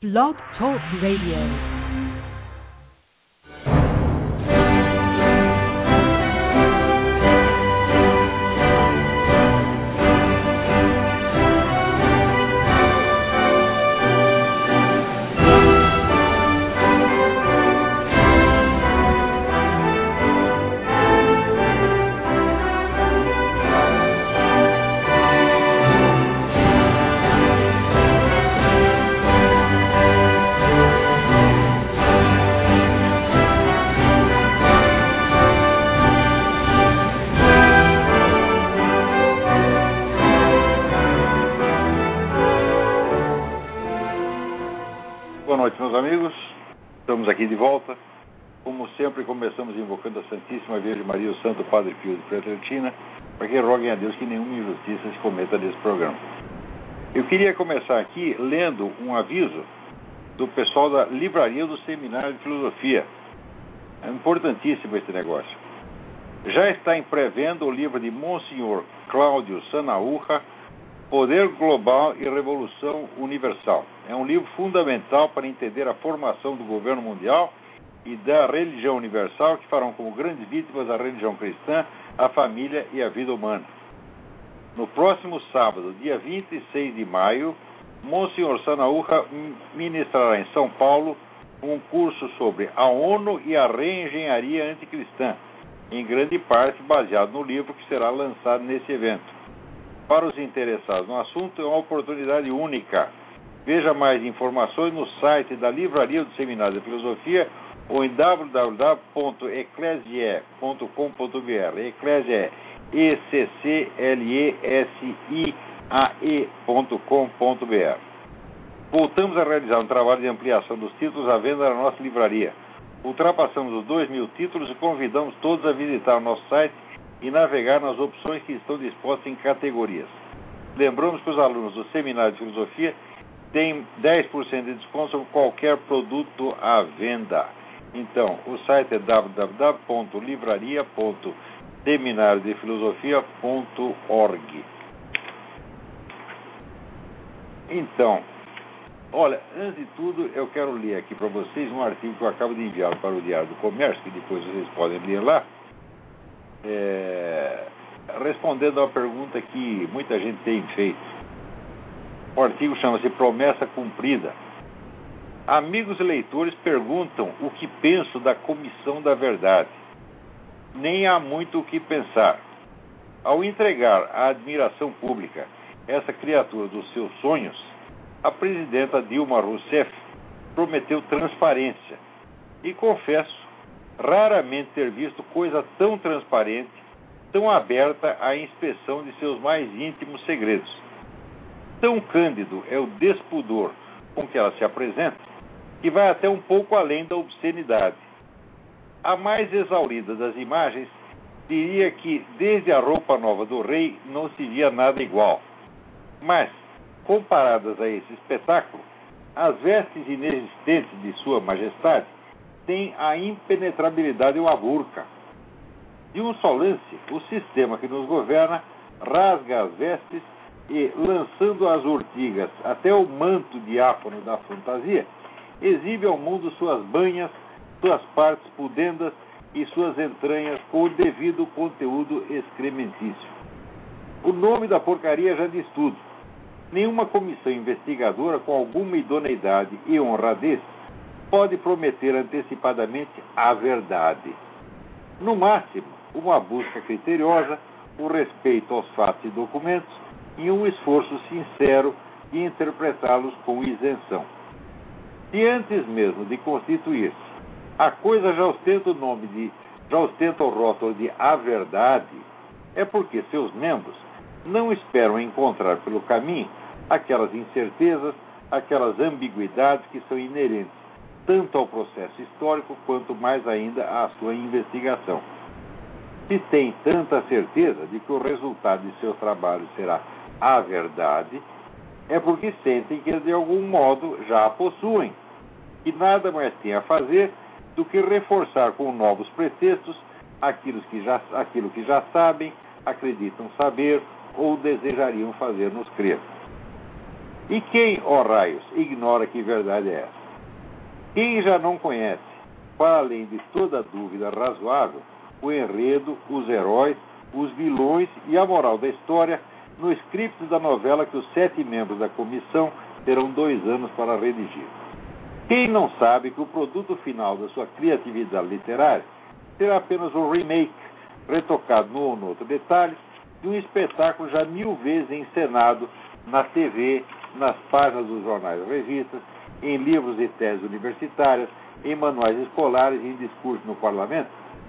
Blog Talk Radio. Boa noite, meus amigos. Estamos aqui de volta. Como sempre, começamos invocando a Santíssima Virgem Maria e o Santo Padre Pio de Pietrelcina, para que roguem a Deus que nenhuma injustiça se cometa nesse programa. Eu queria começar aqui lendo um aviso do pessoal da Livraria do Seminário de Filosofia. É importantíssimo esse negócio. Já está em pré-venda o livro de Monsenhor Cláudio Sanaúja, Poder Global e Revolução Universal. É um livro fundamental para entender a formação do governo mundial e da religião universal, que farão como grandes vítimas a religião cristã, a família e a vida humana. No próximo sábado, dia 26 de maio, Monsenhor Sanaúja ministrará em São Paulo um curso sobre a ONU e a reengenharia anticristã, em grande parte baseado no livro que será lançado nesse evento. Para os interessados no assunto, é uma oportunidade única. Veja mais informações no site da Livraria do Seminário de Filosofia ou em www.eclesiae.com.br. Eclesia é ECCLESIAE.com.br. Voltamos a realizar um trabalho de ampliação dos títulos à venda na nossa livraria. Ultrapassamos os 2.000 títulos e convidamos todos a visitar o nosso site e navegar nas opções que estão dispostas em categorias. Lembramos que os alunos do Seminário de Filosofia têm 10% de desconto sobre qualquer produto à venda. Então, o site é www.livraria.seminariodefilosofia.org. Então, olha, antes de tudo, eu quero ler aqui para vocês um artigo que eu acabo de enviar para o Diário do Comércio, que depois vocês podem ler lá, respondendo a uma pergunta que muita gente tem feito. O artigo chama-se Promessa Cumprida. Amigos leitores perguntam o que penso da Comissão da Verdade. Nem há muito o que pensar. Ao entregar à admiração pública essa criatura dos seus sonhos, a presidenta Dilma Rousseff prometeu transparência. E confesso raramente ter visto coisa tão transparente, tão aberta à inspeção de seus mais íntimos segredos. Tão cândido é o despudor com que ela se apresenta, que vai até um pouco além da obscenidade. A mais exaurida das imagens diria que, desde a roupa nova do rei, não se via nada igual. Mas, comparadas a esse espetáculo, as vestes inexistentes de sua majestade tem a impenetrabilidade ou a burca. De um só lance, o sistema que nos governa rasga as vestes e, lançando as urtigas até o manto diáfano da fantasia, exibe ao mundo suas banhas, suas partes pudendas e suas entranhas com o devido conteúdo excrementício. O nome da porcaria já diz tudo. Nenhuma comissão investigadora com alguma idoneidade e honradez pode prometer antecipadamente a verdade. No máximo, uma busca criteriosa, o respeito aos fatos e documentos e um esforço sincero de interpretá-los com isenção. Se antes mesmo de constituir-se, a coisa já ostenta o rótulo de a verdade, é porque seus membros não esperam encontrar pelo caminho aquelas incertezas, aquelas ambiguidades que são inerentes tanto ao processo histórico quanto mais ainda à sua investigação. Se tem tanta certeza de que o resultado de seu trabalho será a verdade, é porque sentem que de algum modo já a possuem, e nada mais têm a fazer do que reforçar com novos pretextos aquilo que já sabem, acreditam saber ou desejariam fazer-nos crer. E quem, ó raios, ignora que verdade é essa? Quem já não conhece, para além de toda dúvida razoável, o enredo, os heróis, os vilões e a moral da história no script da novela que os 7 membros da comissão terão 2 anos para redigir? Quem não sabe que o produto final da sua criatividade literária será apenas um remake, retocado num ou noutro detalhe, de um espetáculo já 1000 vezes encenado na TV, nas páginas dos jornais e revistas, em livros e teses universitárias, em manuais escolares e em discursos no parlamento?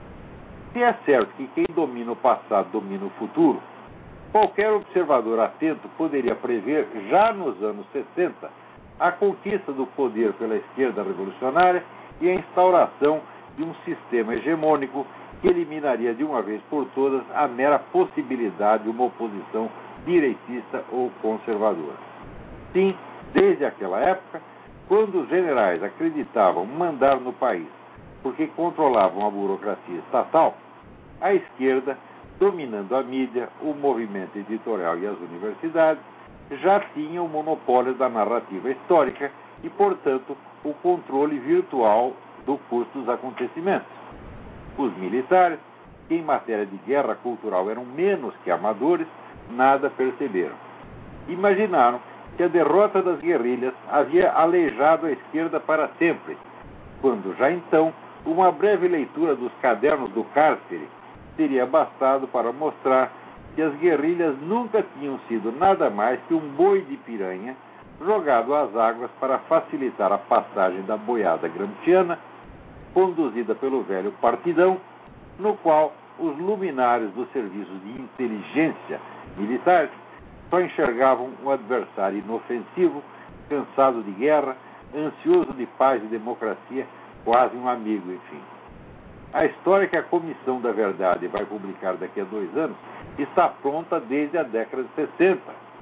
Se é certo que quem domina o passado domina o futuro, qualquer observador atento poderia prever, já nos anos 60, a conquista do poder pela esquerda revolucionária e a instauração de um sistema hegemônico que eliminaria de uma vez por todas a mera possibilidade de uma oposição direitista ou conservadora. Sim, desde aquela época, quando os generais acreditavam mandar no país porque controlavam a burocracia estatal, a esquerda, dominando a mídia, o movimento editorial e as universidades, já tinha o monopólio da narrativa histórica e, portanto, o controle virtual do curso dos acontecimentos. Os militares, que em matéria de guerra cultural eram menos que amadores, nada perceberam. Imaginaram que a derrota das guerrilhas havia aleijado a esquerda para sempre, quando já então uma breve leitura dos cadernos do cárcere teria bastado para mostrar que as guerrilhas nunca tinham sido nada mais que um boi de piranha jogado às águas para facilitar a passagem da boiada gramsciana, conduzida pelo velho partidão, no qual os luminares dos serviços de inteligência militares só enxergavam um adversário inofensivo, cansado de guerra, ansioso de paz e democracia, quase um amigo, enfim. A história que a Comissão da Verdade vai publicar daqui a 2 anos está pronta desde a década de 60.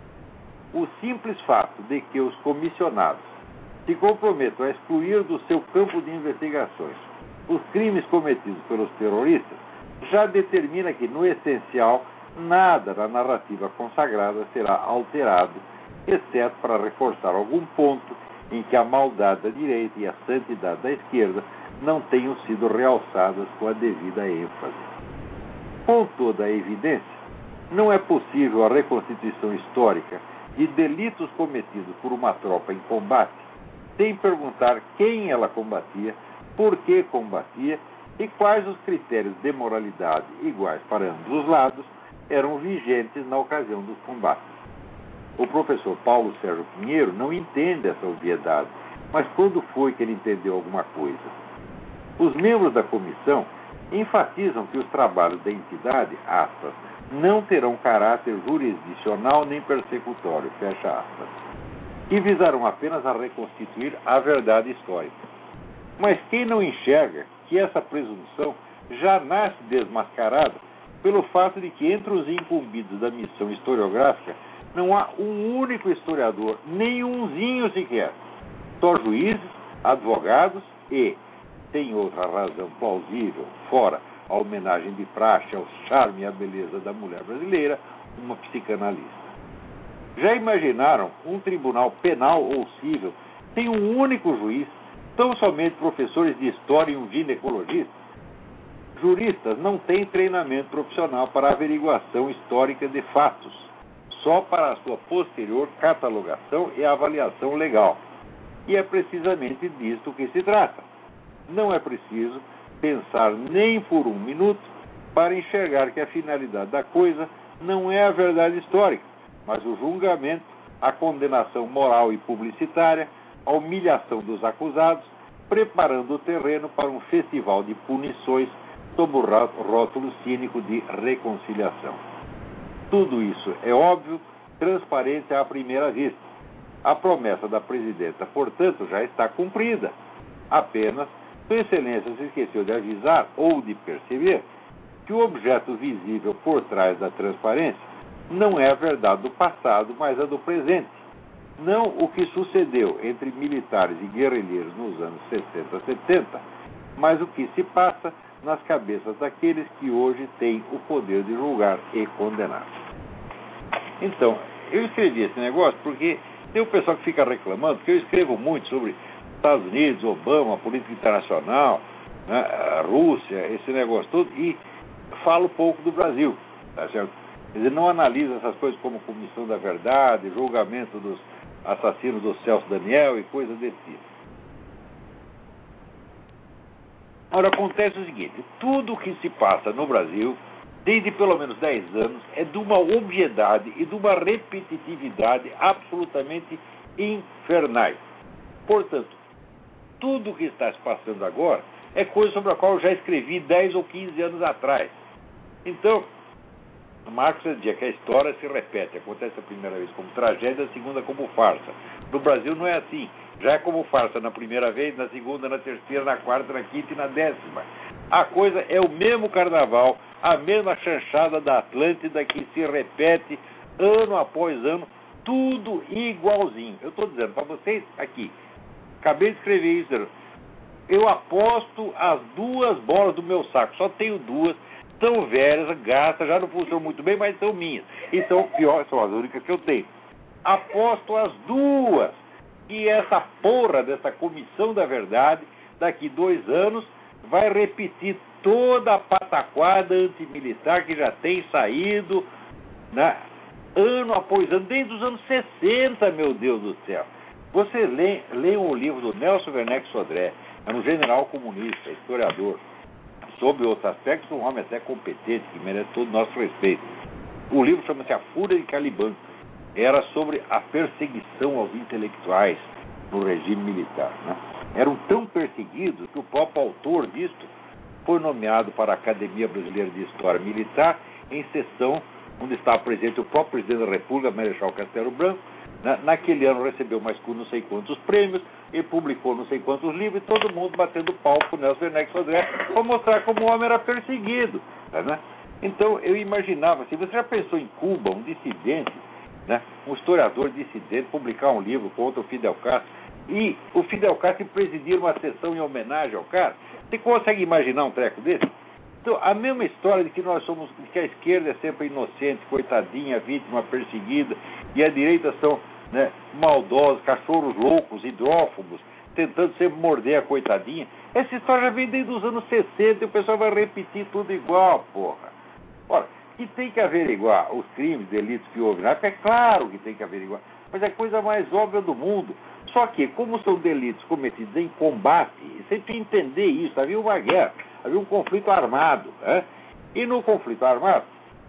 O simples fato de que os comissionados se comprometam a excluir do seu campo de investigações os crimes cometidos pelos terroristas já determina que, no essencial, nada na narrativa consagrada será alterado, exceto para reforçar algum ponto em que a maldade da direita e a santidade da esquerda não tenham sido realçadas com a devida ênfase. Com toda a evidência, não é possível a reconstituição histórica de delitos cometidos por uma tropa em combate sem perguntar quem ela combatia, por que combatia e quais os critérios de moralidade iguais para ambos os lados eram vigentes na ocasião dos combates. O professor Paulo Sérgio Pinheiro não entende essa obviedade, mas quando foi que ele entendeu alguma coisa? Os membros da comissão enfatizam que os trabalhos da entidade, aspas, não terão caráter jurisdicional nem persecutório, fecha aspas, e visarão apenas a reconstituir a verdade histórica. Mas quem não enxerga que essa presunção já nasce desmascarada pelo fato de que entre os incumbidos da missão historiográfica não há um único historiador, nenhumzinho sequer, só juízes, advogados e, sem outra razão plausível, fora a homenagem de praxe ao charme e à beleza da mulher brasileira, uma psicanalista. Já imaginaram um tribunal penal ou civil sem um único juiz, tão somente professores de história e um ginecologista? Juristas não têm treinamento profissional para averiguação histórica de fatos, só para a sua posterior catalogação e avaliação legal. E é precisamente disto que se trata. Não é preciso pensar nem por um minuto para enxergar que a finalidade da coisa não é a verdade histórica, mas o julgamento, a condenação moral e publicitária, a humilhação dos acusados, preparando o terreno para um festival de punições sob o rótulo cínico de reconciliação. Tudo isso é óbvio, transparente à primeira vista. A promessa da presidenta, portanto, já está cumprida. Apenas, Sua Excelência se esqueceu de avisar ou de perceber que o objeto visível por trás da transparência não é a verdade do passado, mas a do presente. Não o que sucedeu entre militares e guerrilheiros nos anos 60 e 70, mas o que se passa nas cabeças daqueles que hoje têm o poder de julgar e condenar. Então, eu escrevi esse negócio porque Tem o pessoal que fica reclamando, porque eu escrevo muito sobre Estados Unidos, Obama, política internacional, né, a Rússia, esse negócio todo, e falo pouco do Brasil, tá certo? Quer dizer, não analisa essas coisas como Comissão da Verdade, julgamento dos assassinos do Celso Daniel e coisas desse tipo. Agora, acontece o seguinte, tudo o que se passa no Brasil, desde pelo menos 10 anos, é de uma obviedade e de uma repetitividade absolutamente infernais. Portanto, tudo o que está se passando agora é coisa sobre a qual eu já escrevi 10 ou 15 anos atrás. Então, Marx dizia que a história se repete, acontece a primeira vez como tragédia, a segunda como farsa. No Brasil não é assim. Já é como farsa na primeira vez, na segunda, na terceira, na quarta, na quinta e na 10ª. A coisa é o mesmo carnaval, a mesma chanchada da Atlântida que se repete ano após ano, tudo igualzinho. Eu estou dizendo para vocês aqui, acabei de escrever isso, eu aposto as 2 bolas do meu saco, só tenho 2, são velhas, gastas, já não funcionam muito bem, mas são minhas. Então, pior, são as únicas que eu tenho. Aposto as 2 que essa porra dessa Comissão da Verdade, daqui 2 anos, vai repetir toda a pataquada antimilitar que já tem saído, né, ano após ano, desde os anos 60, meu Deus do céu. Você lê o livro do Nelson Werneck Sodré, é um general comunista, historiador, sobre outros aspectos, um homem até competente, que merece todo o nosso respeito. O livro chama-se A Fúria de Caliban. Era sobre a perseguição aos intelectuais no regime militar, né? Eram tão perseguidos que o próprio autor disto foi nomeado para a Academia Brasileira de História Militar em sessão onde estava presente o próprio presidente da República, Marechal Castelo Branco. Naquele ano recebeu mais não sei quantos prêmios, e publicou não sei quantos livros, e todo mundo batendo pau com o Nelson Werneck Sodré para mostrar como o homem era perseguido, né? Então eu imaginava, se você já pensou em Cuba, um dissidente, né, um historiador dissidente, publicar um livro contra o Fidel Castro, e o Fidel Castro presidir uma sessão em homenagem ao cara, você consegue imaginar um treco desse? Então, a mesma história de que nós somos, que a esquerda é sempre inocente, coitadinha, vítima perseguida, e a direita são, né, maldosos, cachorros loucos, hidrófobos, tentando sempre morder a coitadinha. Essa história já vem desde os anos 60 e o pessoal vai repetir tudo igual, porra. Ora, que tem que averiguar os crimes, delitos que houve na época, é claro que tem que averiguar, mas é a coisa mais óbvia do mundo. Só que, como são delitos cometidos em combate, você tem que entender isso, havia uma guerra, havia um conflito armado, né? E no conflito armado,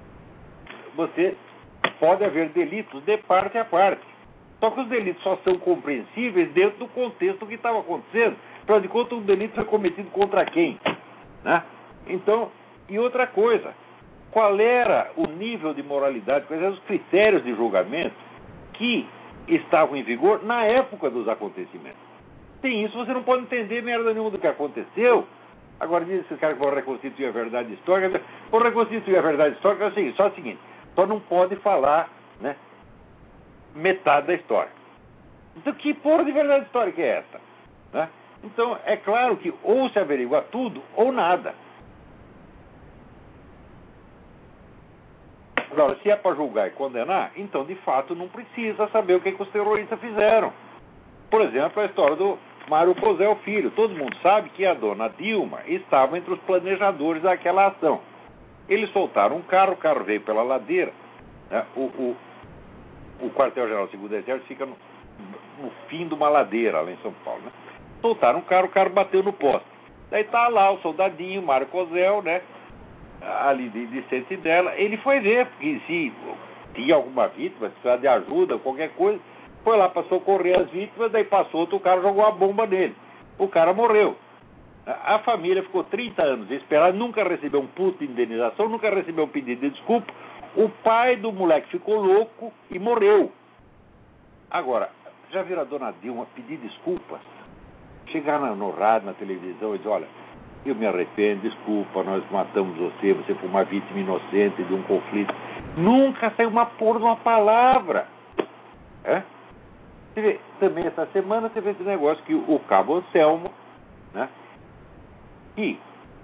você pode haver delitos de parte a parte. Só que os delitos só são compreensíveis dentro do contexto que estava acontecendo. Afinal de contas, um delito foi cometido contra quem? Né? Então, e outra coisa, qual era o nível de moralidade, quais eram os critérios de julgamento que estavam em vigor na época dos acontecimentos? Sem isso, você não pode entender merda nenhuma do que aconteceu. Agora, diz esses caras que vão reconstituir a verdade histórica. Vão reconstituir a verdade histórica, é só o seguinte, só não pode falar, né, metade da história. Então, que porra de verdade histórica é essa? Né? Então, é claro que ou se averigua tudo ou nada. Agora, se é para julgar e condenar, então, de fato, não precisa saber o que os terroristas fizeram. Por exemplo, a história do Mário Cosel Filho. Todo mundo sabe que a dona Dilma estava entre os planejadores daquela ação. Eles soltaram um carro, o carro veio pela ladeira. Né? O quartel-general do 2º Exército fica no fim de uma ladeira lá em São Paulo. Né? Soltaram um carro, o carro bateu no poste. Daí tá lá o soldadinho, Mário Cosel, né? Ali de sentinela, ele foi ver porque se tinha alguma vítima, se precisava de ajuda, qualquer coisa, foi lá para socorrer as vítimas, daí passou outro cara, jogou a bomba nele. O cara morreu. A família ficou 30 anos esperando, nunca recebeu um puto de indenização, nunca recebeu um pedido de desculpa. O pai do moleque ficou louco e morreu. Agora, já viram a dona Dilma pedir desculpas? Chegar no rádio, na televisão e dizer, olha, eu me arrependo, desculpa, nós matamos você foi uma vítima inocente de um conflito. Nunca saiu uma porra de uma palavra. É? Você vê, também essa semana teve esse negócio que o Cabo Anselmo, né, que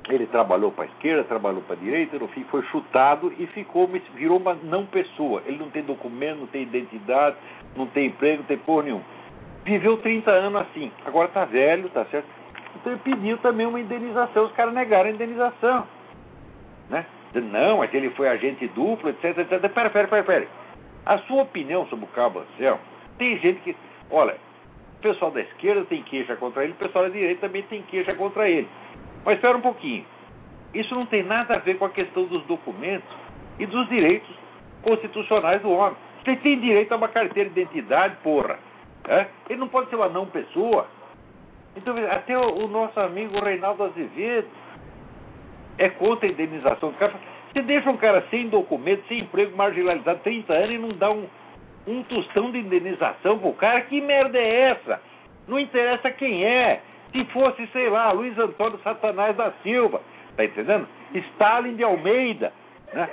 Ele trabalhou para a esquerda, trabalhou para a direita, no fim foi chutado e virou uma não pessoa. Ele não tem documento, não tem identidade, não tem emprego, não tem porra nenhuma. Viveu 30 anos assim. Agora está velho, tá certo? Então ele pediu também uma indenização. Os caras negaram a indenização. Né? Não, é que ele foi agente duplo, etc, etc. Pera. A sua opinião sobre o Cabo Anselmo, tem gente que... Olha, o pessoal da esquerda tem queixa contra ele, o pessoal da direita também tem queixa contra ele. Mas espera um pouquinho. Isso não tem nada a ver com a questão dos documentos e dos direitos constitucionais do homem. Você tem direito a uma carteira de identidade, porra. É? Ele não pode ser uma não pessoa. Então, até o nosso amigo Reinaldo Azevedo é contra a indenização do cara. Você deixa um cara sem documento, sem emprego, marginalizado 30 anos e não dá um tostão de indenização pro cara? Que merda é essa? Não interessa quem é. Se fosse, sei lá, Luiz Antônio Satanás da Silva, tá entendendo? Stalin de Almeida, né?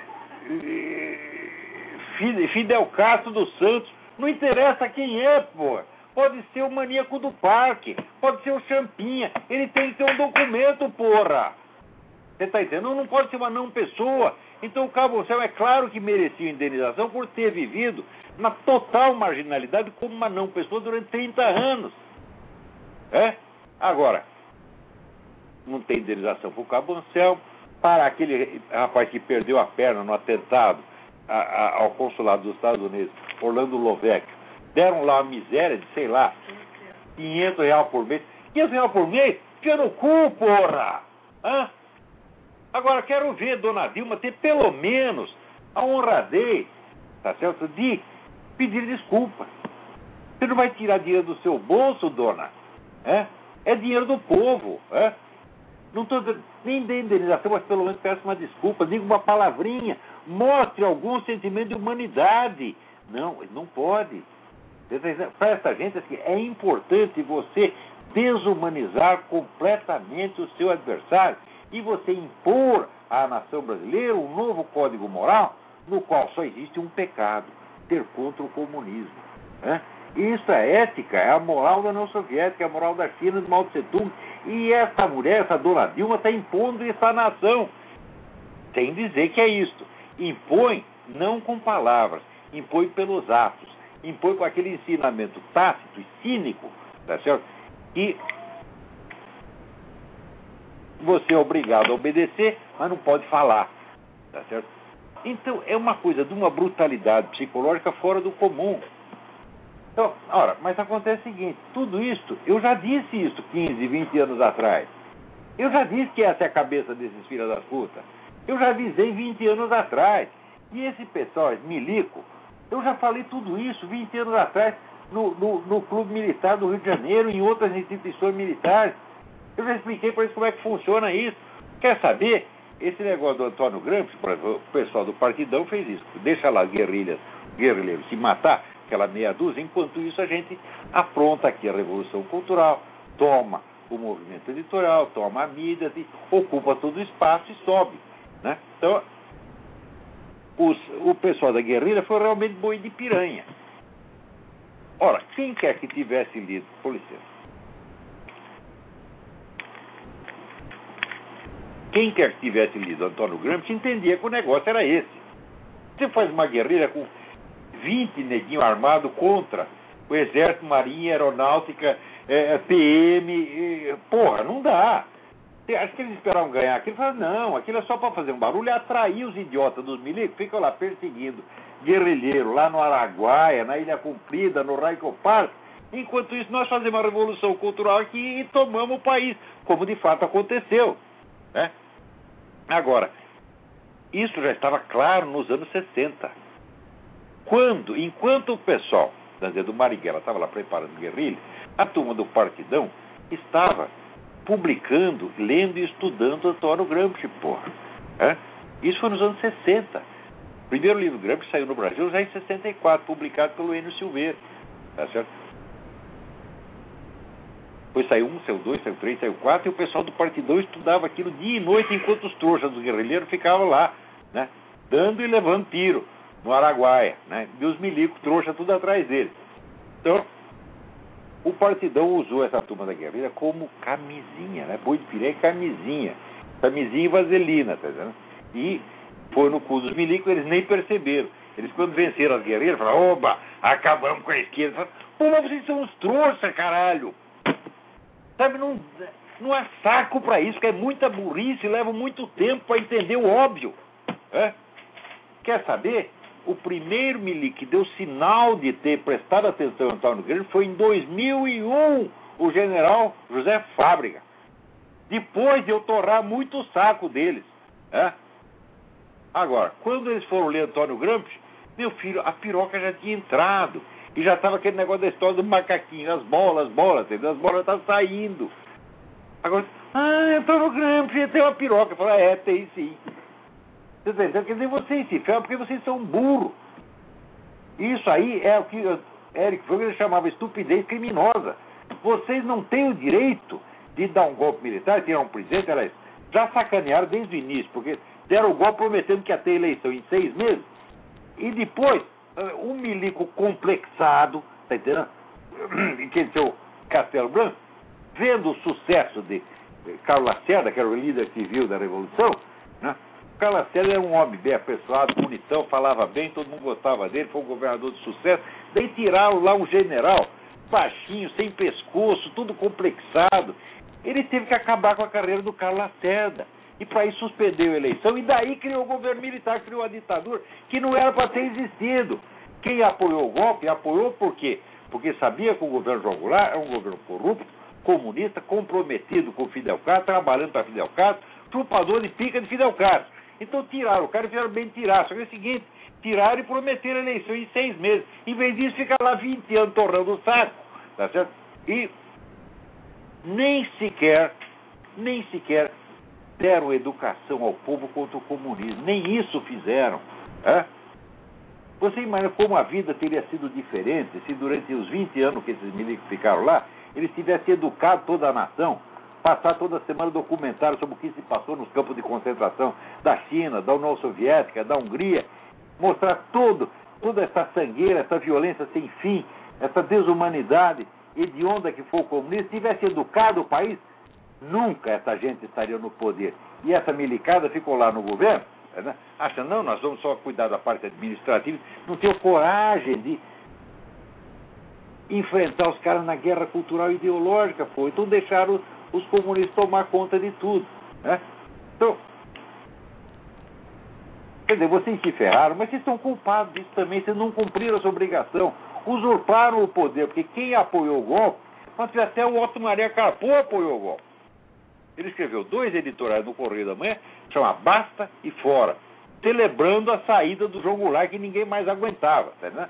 Fidel Castro dos Santos, não interessa quem é, pô. Pode ser o maníaco do parque, pode ser o Champinha, ele tem que ter um documento, porra. Você tá entendendo? Não pode ser uma não pessoa. Então o Cabo Anselmo é claro que merecia indenização por ter vivido na total marginalidade como uma não pessoa durante 30 anos. É? Agora, não tem indenização para o Cabo Anselmo, para aquele rapaz que perdeu a perna no atentado ao consulado dos Estados Unidos, Orlando Lovecchio, deram lá uma miséria de, sei lá, R$500 por mês. R$500 por mês? Fica no cu, porra! Hã? Agora, quero ver Dona Dilma ter pelo menos a honradez, tá certo, de pedir desculpa. Você não vai tirar dinheiro do seu bolso, dona? É dinheiro do povo. Não estou nem de indenização, mas pelo menos peço uma desculpa, diga uma palavrinha, mostre algum sentimento de humanidade. Não, não pode. Para essa gente, assim, é importante você desumanizar completamente o seu adversário e você impor à nação brasileira um novo código moral no qual só existe um pecado: ter contra o comunismo. Isso é ética, é a moral da União Soviética, é a moral da China, do Mao Tse Tung. E essa mulher, essa Dona Dilma, está impondo isso à nação, sem dizer que é isto. Impõe não com palavras, impõe pelos atos, impõe com aquele ensinamento tácito e cínico, tá certo? E você é obrigado a obedecer, mas não pode falar, tá certo? Então, é uma coisa de uma brutalidade psicológica fora do comum. Então, ora, mas acontece o seguinte, tudo isso, eu já disse isso 15, 20 anos atrás. Eu já disse que essa é a cabeça desses filhos das putas. Eu já avisei 20 anos atrás. E esse pessoal, milico, eu já falei tudo isso 20 anos atrás no Clube Militar do Rio de Janeiro, em outras instituições militares. Eu já expliquei para eles como é que funciona isso. Quer saber? Esse negócio do Antônio Gramsci, por exemplo, o pessoal do Partidão fez isso. Deixa lá guerrilheiros se matar, aquela meia dúzia. Enquanto isso, a gente apronta aqui a Revolução Cultural, toma o movimento editorial, toma a mídia, ocupa todo o espaço e sobe. Né? Então, o pessoal da guerrilha foi realmente boi de piranha. Ora, quem quer que tivesse lido, por licença, quem quer que tivesse lido Antônio Gramsci entendia que o negócio era esse. Você faz uma guerrilha com 20 neguinhos armados contra o Exército, Marinha, Aeronáutica, PM, porra, não dá. Acho que eles esperavam ganhar aquilo. Falaram, não, aquilo é só para fazer um barulho e atrair os idiotas dos milicos, ficam lá perseguindo guerrilheiro lá no Araguaia, na Ilha Comprida, no Raico Park. Enquanto isso, nós fazemos uma revolução cultural aqui e tomamos o país, como de fato aconteceu. Né? Agora, isso já estava claro nos anos 60. Enquanto o pessoal do Marighella estava lá preparando guerrilha, a turma do Partidão estava publicando, lendo e estudando Antônio Gramsci, porra. Isso foi nos anos 60. O primeiro livro do Gramsci saiu no Brasil já em 64, publicado pelo Enio Silveira. Tá certo? Depois saiu 1, saiu 2, saiu 3, saiu 4, e o pessoal do Partidão estudava aquilo dia e noite, enquanto os trouxas dos guerrilheiros ficavam lá, né, dando e levando tiro no Araguaia, né, e os milicos trouxas tudo atrás deles. Então, o Partidão usou essa turma da guerrilha como camisinha, né, boi de piranha e camisinha. Tamizinho e vaselina, tá entendendo? E foi no cu dos milicos, eles nem perceberam. Eles, quando venceram as guerreiras, falaram: oba, acabamos com a esquerda. Falaram: pô, mas vocês são uns trouxa, caralho. Sabe, não há saco pra isso, que é muita burrice, leva muito tempo pra entender o óbvio. Quer saber? O primeiro milico que deu sinal de ter prestado atenção ao Antônio Gramsci foi em 2001, o general José Fábrega. Depois de eu torrar muito o saco deles. Agora, quando eles foram ler Antônio Gramsci, meu filho, a piroca já tinha entrado. E já estava aquele negócio da história do macaquinho, as bolas, entendeu? As bolas estavam saindo. Agora, Antônio Gramsci tem uma piroca. Eu falo: tem sim. Você está entendendo? Quer dizer, vocês se ferram porque vocês são burros. Isso aí é o que Eric Froger chamava estupidez criminosa. Vocês não têm o direito de dar um golpe militar, tirar um presidente. Aliás, já sacanearam desde o início, porque deram o golpe prometendo que ia ter eleição em 6 meses. E depois, um milico complexado, tá entendendo? Que é o Castelo Branco, vendo o sucesso de Carlos Lacerda, que era o líder civil da Revolução, né? Carlos Lacerda era um homem bem apessoado, bonitão, falava bem, todo mundo gostava dele, foi um governador de sucesso. Daí tiraram lá um general, baixinho, sem pescoço, tudo complexado. Ele teve que acabar com a carreira do Carlos Lacerda. E para isso suspendeu a eleição, e daí criou o governo militar, criou a ditadura, que não era para ter existido. Quem apoiou o golpe, apoiou por quê? Porque sabia que o governo João Goulart era um governo corrupto, comunista, comprometido com o Fidel Castro, trabalhando para Fidel Castro, chupador de pica de Fidel Castro. Então tiraram o cara e fizeram bem tirar. Só que é o seguinte, tiraram e prometeram a eleição em 6 meses. Em vez disso, ficar lá 20 anos torrando o saco. Tá certo? E nem sequer deram educação ao povo contra o comunismo. Nem isso fizeram. Você imagina como a vida teria sido diferente se durante os 20 anos que esses milicos ficaram lá, eles tivessem educado toda a nação, passar toda semana documentário sobre o que se passou nos campos de concentração da China, da União Soviética, da Hungria, mostrar toda essa sangueira, essa violência sem fim, essa desumanidade hedionda que foi o comunismo. Se tivesse educado o país, nunca essa gente estaria no poder. E essa milicada ficou lá no governo, né? Acha, não, nós vamos só cuidar da parte administrativa, não tem coragem de enfrentar os caras na guerra cultural e ideológica, então deixaram os comunistas tomar conta de tudo, né? Então, quer dizer, vocês se ferraram, mas vocês são culpados disso também, vocês não cumpriram a sua obrigação, usurparam o poder, porque quem apoiou o golpe, até o Otto Maria Carpo apoiou o golpe. Ele escreveu 2 editoriais no Correio da Manhã, chama Basta e Fora, celebrando a saída do João Goulart, que ninguém mais aguentava, né?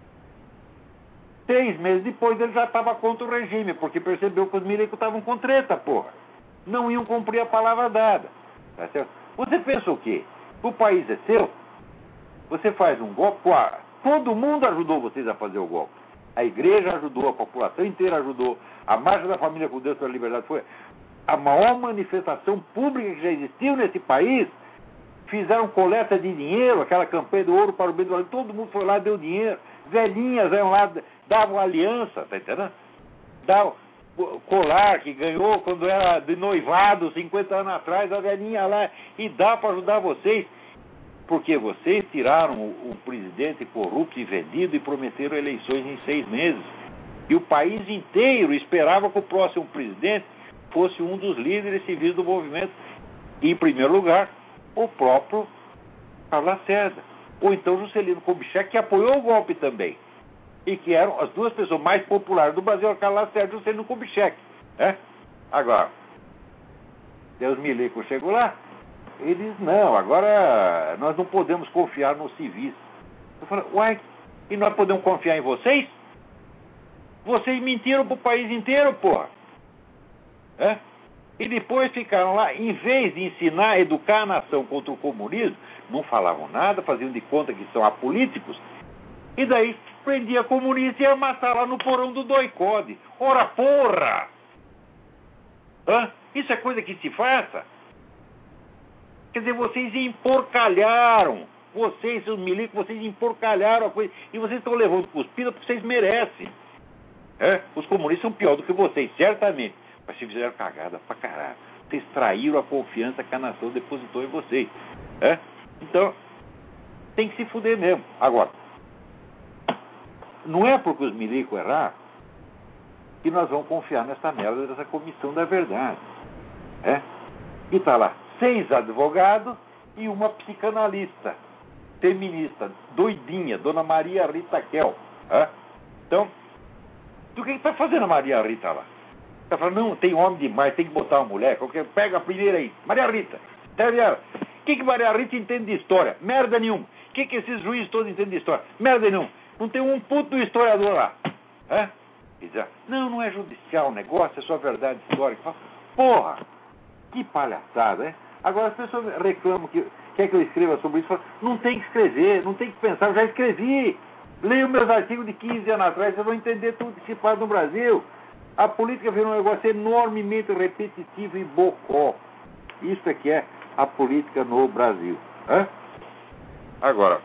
3 meses depois ele já estava contra o regime, porque percebeu que os milicos estavam com treta, porra. Não iam cumprir a palavra dada. Tá certo? Você pensa o quê? O país é seu, você faz um golpe, todo mundo ajudou vocês a fazer o golpe. A igreja ajudou, a população inteira ajudou, a Marcha da Família com Deus pela Liberdade foi a maior manifestação pública que já existiu nesse país. Fizeram coleta de dinheiro, aquela campanha do ouro para o bem do Brasil, todo mundo foi lá, deu dinheiro, velhinhas iam lá, davam aliança, tá entendendo? Davam colar que ganhou quando era de noivado, 50 anos atrás, a velhinha lá, e dá para ajudar vocês, porque vocês tiraram o presidente corrupto e vendido e prometeram eleições em 6 meses. E o país inteiro esperava que o próximo presidente fosse um dos líderes civis do movimento, e, em primeiro lugar, o próprio Carlos Lacerda, ou então Juscelino Kubitschek, que apoiou o golpe também, e que eram as 2 pessoas mais populares do Brasil, Carlos Lacerda e Juscelino Kubitschek, né? Agora, Deus milicos chegou lá, e diz, não, agora nós não podemos confiar nos civis. Eu falei, uai, e nós podemos confiar em vocês? Vocês mentiram pro país inteiro, porra. E depois ficaram lá, em vez de ensinar, educar a nação contra o comunismo, não falavam nada, faziam de conta que são apolíticos, e daí prendia comunista e ia matar lá no porão do doicode. Ora, porra! Isso é coisa que se faça? Quer dizer, vocês emporcalharam, vocês, seus milicos, vocês emporcalharam a coisa, e vocês estão levando cuspida porque vocês merecem. Os comunistas são pior do que vocês, certamente. Mas se fizeram cagada pra caralho. Vocês traíram a confiança que a nação depositou em vocês. Então, tem que se fuder mesmo. Agora, não é porque os milicos erraram que nós vamos confiar nessa merda dessa comissão da verdade. E está lá 6 advogados e uma psicanalista, feminista, doidinha, Dona Maria Rita Kel. Então, o que está fazendo a Maria Rita lá? Está falando, não, tem homem demais, tem que botar uma mulher. Pega a primeira aí. Maria Rita. O que Maria Rita entende de história? Merda nenhuma. O que esses juízes todos entendem de história? Merda nenhuma. Não tem um puto historiador lá. Não é judicial o negócio, é só verdade histórica. Porra, que palhaçada, Agora as pessoas reclamam que quer que eu escreva sobre isso. Não tem que escrever, não tem que pensar, eu já escrevi. Leia meus artigos de 15 anos atrás, vocês vão entender tudo que se faz no Brasil. A política virou um negócio enormemente repetitivo e bocó. Isso é que é a política no Brasil. Agora,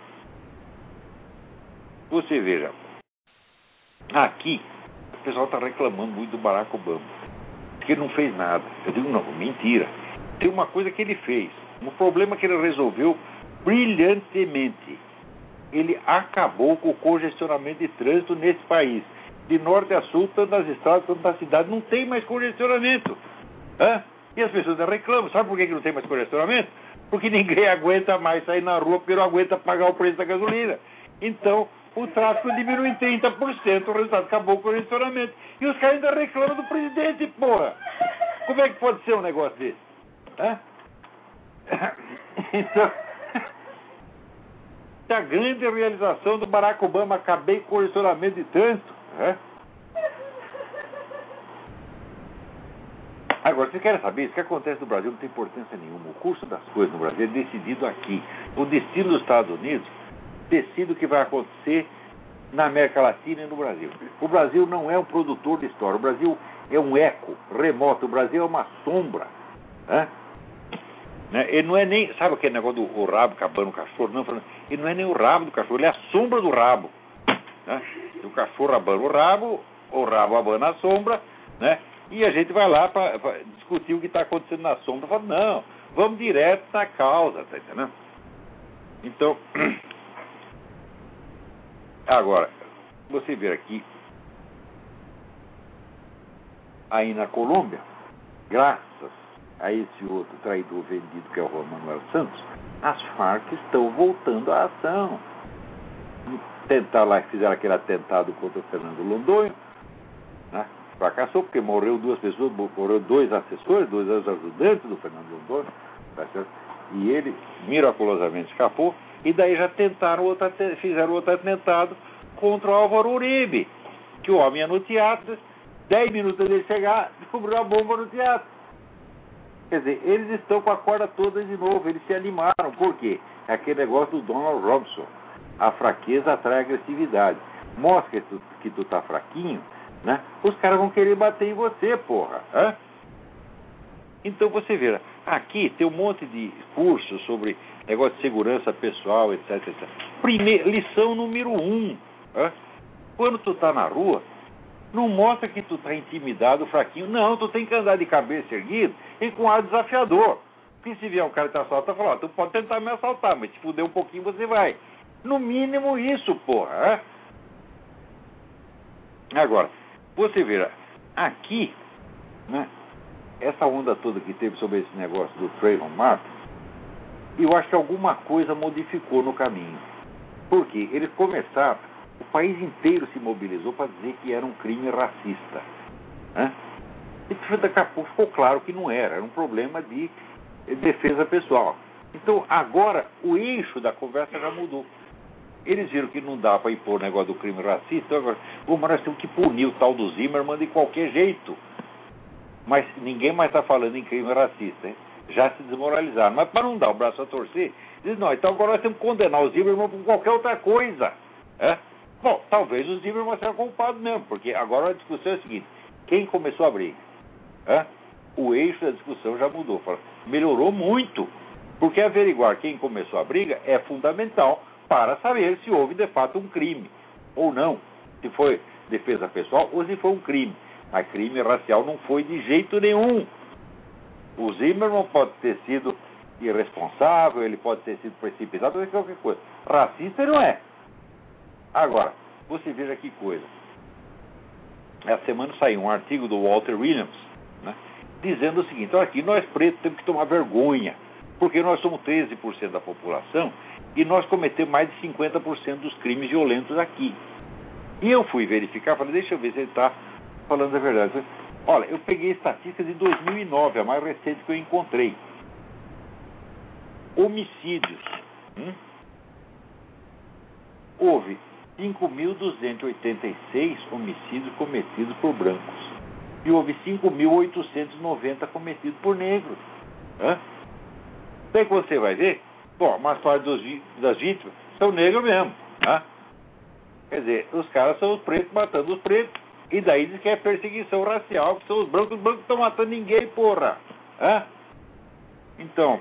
você veja, aqui o pessoal está reclamando muito do Barack Obama, que ele não fez nada. Eu digo, não, mentira. Tem uma coisa que ele fez, um problema que ele resolveu brilhantemente. Ele acabou com o congestionamento de trânsito nesse país. De norte a sul, tanto nas estradas quanto nas cidades, não tem mais congestionamento. E as pessoas reclamam. Sabe por que não tem mais congestionamento? Porque ninguém aguenta mais sair na rua, porque não aguenta pagar o preço da gasolina. Então, o tráfego diminui em 30%, o resultado acabou com o congestionamento. E os caras ainda reclamam do presidente, porra! Como é que pode ser um negócio desse? Então, a grande realização do Barack Obama, acabei com o congestionamento de trânsito. Agora, vocês querem saber? Isso que acontece no Brasil não tem importância nenhuma. O curso das coisas no Brasil é decidido aqui. O destino dos Estados Unidos decide o que vai acontecer na América Latina e no Brasil. O Brasil não é um produtor de história. O Brasil é um eco remoto. O Brasil é uma sombra. Ele não é nem... Sabe aquele negócio do rabo acabando o cachorro? Não, ele não é nem o rabo do cachorro, ele é a sombra do rabo. O cachorro abana o rabo abana a sombra, e a gente vai lá para discutir o que está acontecendo na sombra. Fala, não, vamos direto na causa, tá entendendo? Então, agora, você vê aqui, aí na Colômbia, graças a esse outro traidor vendido que é o Juan Manuel Santos, as Farc estão voltando à ação. Fizeram aquele atentado contra o Fernando Londoño, fracassou porque morreu 2 pessoas, morreu 2 assessores, 2 ajudantes do Fernando Londoño, tá certo? E ele miraculosamente escapou, e daí já fizeram outro atentado contra o Álvaro Uribe, que o homem ia no teatro, 10 minutos dele chegar, descobriu a bomba no teatro. Quer dizer, eles estão com a corda toda de novo, eles se animaram. Por quê? É aquele negócio do Donald Robinson. A fraqueza atrai a agressividade. Mostra que tu tá fraquinho, os caras vão querer bater em você, porra. Então você vê, aqui tem um monte de cursos sobre negócio de segurança pessoal, etc, etc. Lição número 1. Quando tu tá na rua, não mostra que tu tá intimidado, fraquinho. Não, tu tem que andar de cabeça erguida e com ar desafiador. Porque se vier um cara te assaltar, fala, tu pode tentar me assaltar, mas se fuder um pouquinho você vai. No mínimo isso, porra. Agora, você vê, aqui, essa onda toda que teve sobre esse negócio do Trayvon Martin, eu acho que alguma coisa modificou no caminho. Por quê? Eles começaram, o país inteiro se mobilizou para dizer que era um crime racista. E daqui a pouco ficou claro que não era um problema de defesa pessoal. Então, agora, o eixo da conversa já mudou. Eles viram que não dá para impor o negócio do crime racista, agora, nós temos que punir o tal do Zimmermann de qualquer jeito. Mas ninguém mais está falando em crime racista, já se desmoralizaram. Mas para não dar o braço a torcer, dizem, não, então agora nós temos que condenar o Zimmermann por qualquer outra coisa. Bom, talvez o Zimmermann seja culpado mesmo, porque agora a discussão é a seguinte, quem começou a briga? O eixo da discussão já mudou, melhorou muito, porque averiguar quem começou a briga é fundamental para saber se houve de fato um crime ou não, se foi defesa pessoal ou se foi um crime. Mas crime racial não foi de jeito nenhum. O Zimmermann pode ter sido irresponsável, ele pode ter sido precipitado, pode ser qualquer coisa. Racista ele não é. Agora, você veja que coisa. Essa semana saiu um artigo do Walter Williams, né, dizendo o seguinte: olha aqui, nós pretos temos que tomar vergonha, porque nós somos 13% da população e nós cometemos mais de 50% dos crimes violentos aqui. E eu fui verificar, falei, deixa eu ver se ele está falando a verdade. Falei, olha, eu peguei estatísticas de 2009, a mais recente que eu encontrei. Homicídios. Houve 5.286 homicídios cometidos por brancos. E houve 5.890 cometidos por negros. Daí que você vai ver, bom, mas parte das vítimas são negros mesmo. Quer dizer, os caras são os pretos matando os pretos. E daí diz que é perseguição racial, que são os brancos não estão matando ninguém, porra. Então,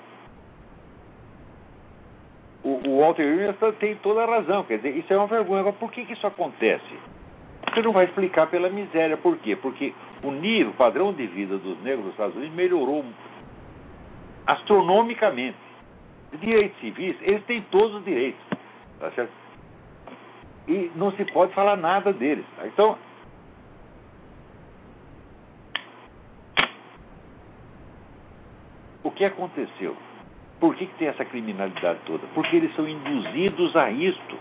o Walter Williams tem toda a razão. Quer dizer, isso é uma vergonha. Agora, por que isso acontece? Você não vai explicar pela miséria. Por quê? Porque o nível, o padrão de vida dos negros dos Estados Unidos melhorou astronomicamente. Direitos civis, eles têm todos os direitos. Tá certo? E não se pode falar nada deles. Tá? Então, o que aconteceu? Por que tem essa criminalidade toda? Porque eles são induzidos a isto.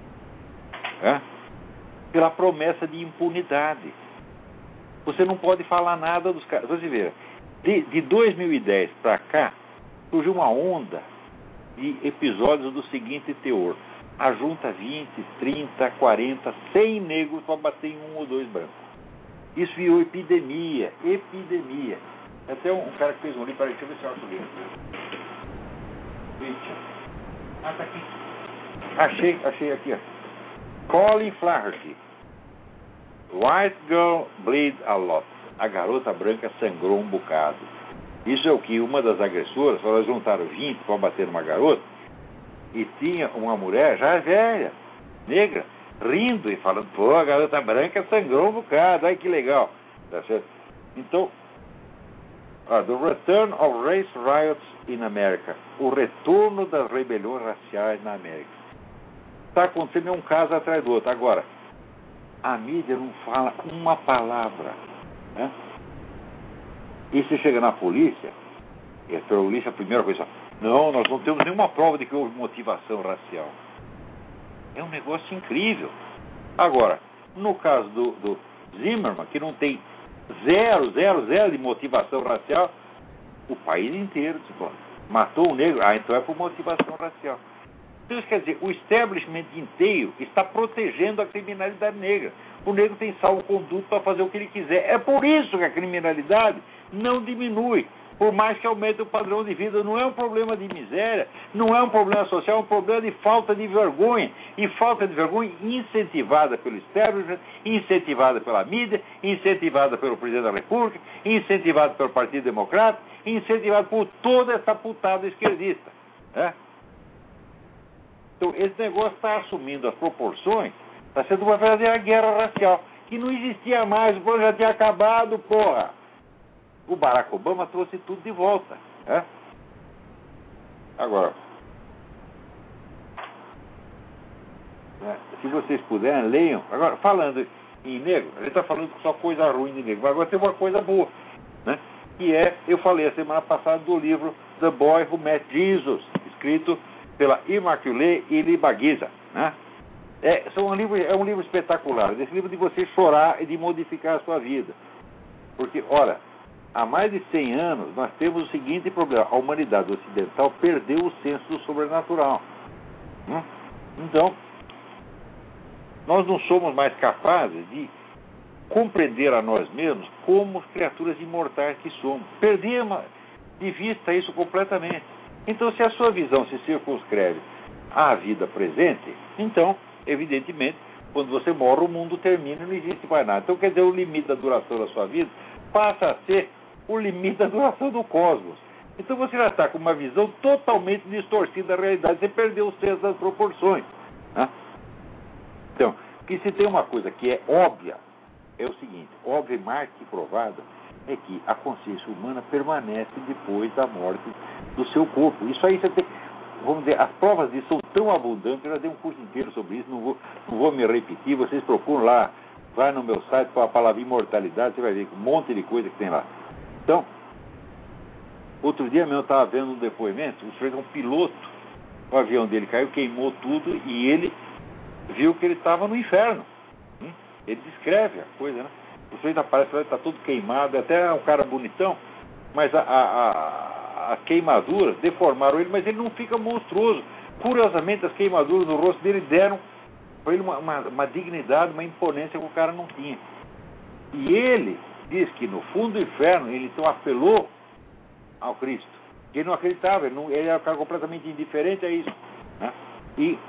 Pela promessa de impunidade. Você não pode falar nada dos caras. Você vê, de 2010 para cá, surgiu uma onda de episódios do seguinte teor: ajunta 20, 30, 40, 100 negros para bater em um ou dois brancos. Isso virou epidemia. Até um cara que fez um livro, deixa eu ver se eu acho o livro. Tá aqui. Achei aqui, ó. Colin Flaherty. White Girl Bleed a Lot. A garota branca sangrou um bocado. Isso é o que uma das agressoras, elas juntaram 20 para bater numa garota, e tinha uma mulher já velha, negra, rindo e falando, pô, a garota branca sangrou um bocado, ai que legal. Tá certo? Então, The Return of Race Riots in America. O retorno das rebeliões raciais na América. Está acontecendo um caso atrás do outro. Agora, a mídia não fala uma palavra. E se chega na polícia, e a polícia, a primeira coisa, não, nós não temos nenhuma prova de que houve motivação racial. É um negócio incrível. Agora, no caso do Zimmermann, que não tem zero de motivação racial, o país inteiro matou o negro, então é por motivação racial. Então isso quer dizer, o establishment inteiro está protegendo a criminalidade negra. O negro tem salvo-conduto para fazer o que ele quiser. É por isso que a criminalidade não diminui, por mais que aumente o padrão de vida. Não é um problema de miséria, não é um problema social, é um problema de falta de vergonha. E falta de vergonha incentivada pelo establishment, incentivada pela mídia, incentivada pelo presidente da República, incentivada pelo Partido Democrata, incentivada por toda essa putada esquerdista. Então, esse negócio está assumindo as proporções, está sendo uma verdadeira guerra racial, que não existia mais, o plano já tinha acabado, porra. O Barack Obama trouxe tudo de volta. Agora, se vocês puderem, leiam. Agora, falando em negro, a gente está falando só coisa ruim de negro, mas agora tem uma coisa boa, que é, eu falei a semana passada do livro The Boy Who Met Jesus, escrito pela Immaculée Ilibagiza. É um livro espetacular, esse livro de você chorar e de modificar a sua vida. Porque, olha, há mais de 100 anos nós temos o seguinte problema: a humanidade ocidental perdeu o senso do sobrenatural. Então, nós não somos mais capazes de compreender a nós mesmos como criaturas imortais que somos. Perdemos de vista isso completamente. Então, se a sua visão se circunscreve à vida presente, então, evidentemente, quando você morre, o mundo termina e não existe mais nada. Então, quer dizer, o limite da duração da sua vida passa a ser o limite da duração do cosmos. Então, você já está com uma visão totalmente distorcida da realidade. Você perdeu o senso das proporções. Então, que se tem uma coisa que é óbvia, é o seguinte: óbvia, mais que provada, é que a consciência humana permanece depois da morte do seu corpo. Isso aí você tem, vamos dizer, as provas disso são tão abundantes, eu já dei um curso inteiro sobre isso, não vou me repetir, vocês procuram lá, vai no meu site com a palavra imortalidade, você vai ver um monte de coisa que tem lá. Então, outro dia mesmo eu estava vendo um depoimento, o sujeito é um piloto, o avião dele caiu, queimou tudo e ele viu que ele estava no inferno. Ele descreve a coisa, né? O sujeito aparece, está todo queimado, até é um cara bonitão, mas a queimadura deformaram ele, mas ele não fica monstruoso. Curiosamente, as queimaduras no rosto dele deram para ele uma dignidade, uma imponência que o cara não tinha. E ele diz que no fundo do inferno ele então apelou ao Cristo, que ele não acreditava, ele era um cara completamente indiferente a isso, né? E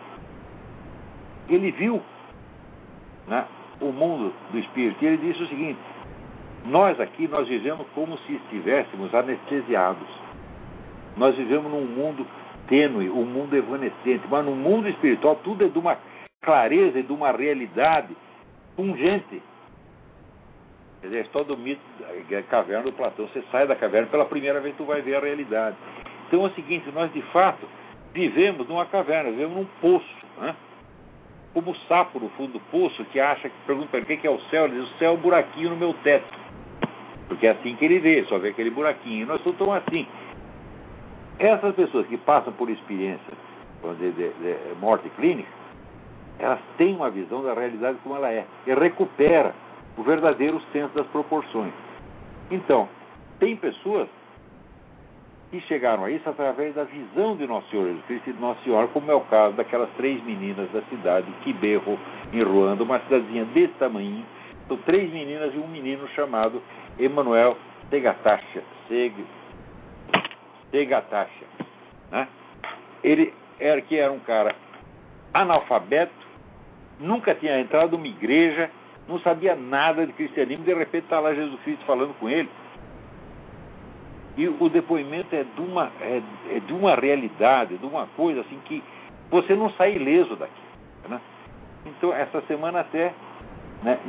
ele viu, né, o mundo do espírito, e ele disse o seguinte: nós aqui, nós vivemos como se estivéssemos anestesiados. Nós vivemos num mundo tênue, um mundo evanescente, mas no mundo espiritual tudo é de uma clareza e de uma realidade pungente. Quer dizer, é todo o mito da caverna do Platão. Você sai da caverna, pela primeira vez tu vai ver a realidade. Então é o seguinte, nós de fato vivemos numa caverna, vivemos num poço, né? Como o sapo no fundo do poço, que acha, que pergunta para ele o que é o céu, ele diz: o céu é um buraquinho no meu teto. Porque é assim que ele vê, só vê aquele buraquinho. E nós estamos assim. Essas pessoas que passam por experiência, vamos dizer, de morte clínica, elas têm uma visão da realidade como ela é, e recupera o verdadeiro senso das proporções. Então, tem pessoas que chegaram a isso através da visão de Nosso Senhor Jesus Cristo e de Nossa Senhora, como é o caso daquelas 3 meninas da cidade de Kibeho, em Ruanda, uma cidadezinha desse tamanho. São 3 meninas e um menino chamado Emanuel Segatacha, né? Ele era um cara analfabeto, nunca tinha entrado numa igreja, não sabia nada de cristianismo, de repente está lá Jesus Cristo falando com ele. E o depoimento é de uma realidade, de uma coisa assim que você não sai ileso daqui, né? Então, essa semana até, né,